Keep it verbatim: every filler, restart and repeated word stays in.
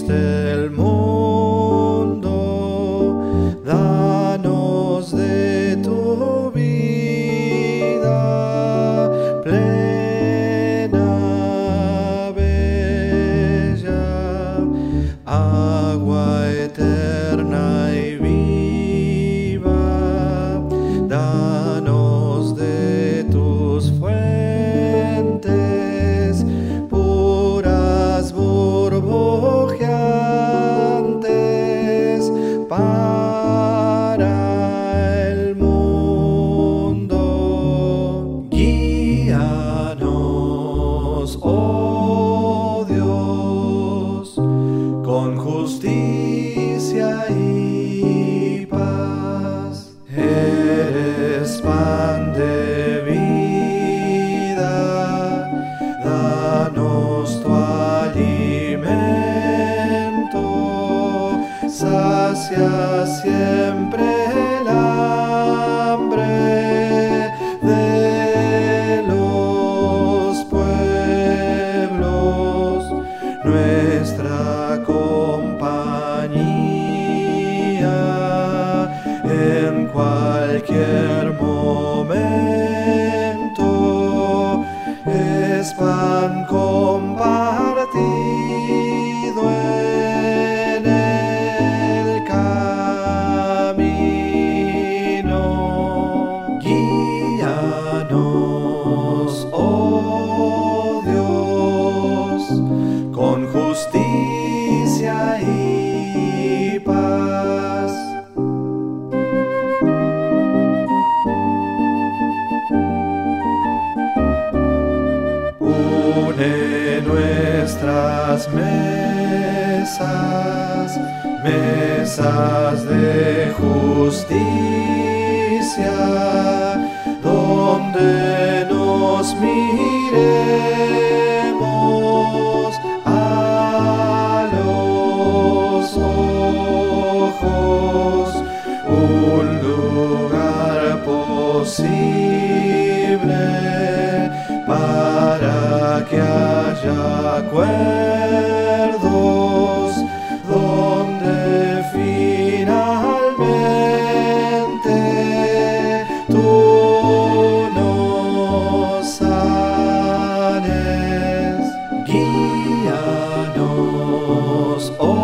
diste el mundo, danos de tu vida plena, bella, agua eterna y viva. Danos de tus fuentes puras, burbujeantes, para el mundo. Guíanos, oh Dios, con justicia y paz. Eres pan de vida, danos tu alimento, sacia siempre el hambre de los pueblos, nuestra compañía en cualquier momento, es pan compartido en el camino. Guíanos, oh Dios, con justicia y paz. Une nuestras mesas, mesas de justicia, donde nos miremos a los ojos, un lugar posible para que haya acuerdos, donde finalmente tú nos sanes. Guíanos, oh